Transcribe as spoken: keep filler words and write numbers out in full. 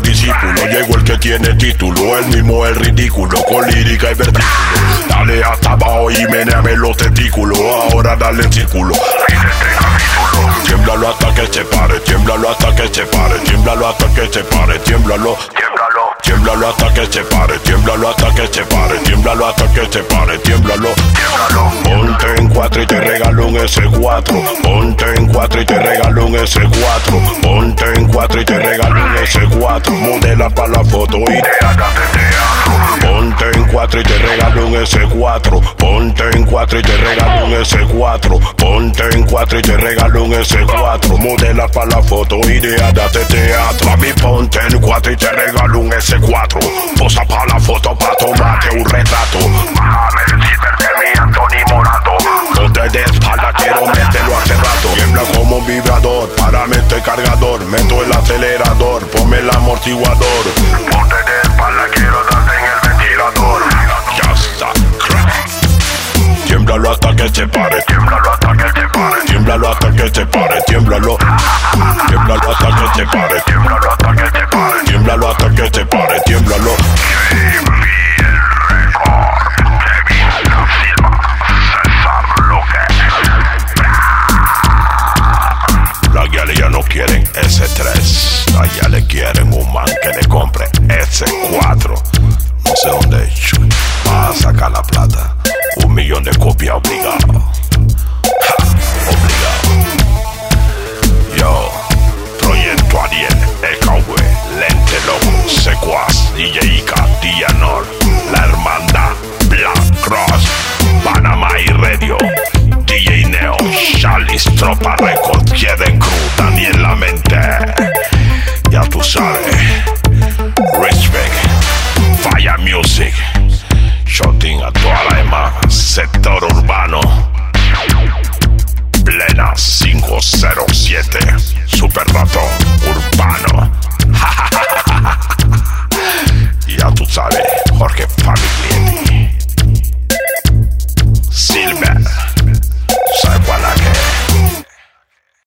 discípulo. Llegó el que tiene título, el mismo el ridículo, con lírica y vertículo. Dale hasta abajo y meneame los testículos. Ahora dale en círculo. Tiémblalo hasta que se pare, tiémblalo hasta que se pare, tiémblalo hasta que se pare, tiémblalo, tiémblalo, tiémblalo hasta que se pare, tiémblalo hasta que se pare, tiémblalo hasta que se pare, tiémblalo, tiémblalo. Ponte en cuatro y te regalo un ese cuatro, ponte en cuatro y te regalo un ese cuatro, ponte en cuatro y te regalo un ese cuatro, modela para la foto y déjate teatro. Ponte en cuatro y te regalo un ese cuatro, ponte en cuatro y te regalo un ese cuatro, ponte en cuatro y te regalo un ese cuatro, modela para la foto, idea, date teatro. A mí ponte en cuatro y te regalo un ese cuatro, posa para la foto pa' tomarte un retrato. Bájame el zipper de mi Anthony Morato, no te des espalda, quiero meterlo hace rato. Tiembla como un vibrador, para meter cargador, meto el acelerador, ponme el amortiguador. Ponte de espalda, quiero darte en el ventilador. Ya está, crack. Tiémblalo hasta que se pare, tiémblalo hasta que se pare, tiémblalo hasta que se pare, tiémblalo, tiémblalo hasta que se pare, tiémblalo hasta que se pare, tiémblalo hasta que se pare, tiémblalo. Las guiales ya no quieren ese tres, las guiales quieren un man que le compre ese cuatro. No sé dónde va a sacar la plata. Un millón de copias obligado. Ja, obligado. Yo, Proyecto Ariel, el cowboy, Lente Loco, Secuaz, D J Ika, Dianor, La Hermandad, Black Cross, Panamá y Radio, D J Neo, Charlie Tropa Record, Jeden Cruz, Daniel La Mente. Ya tú sabes. Respect, Fire Music. Shooting a toda la demás, sector urbano.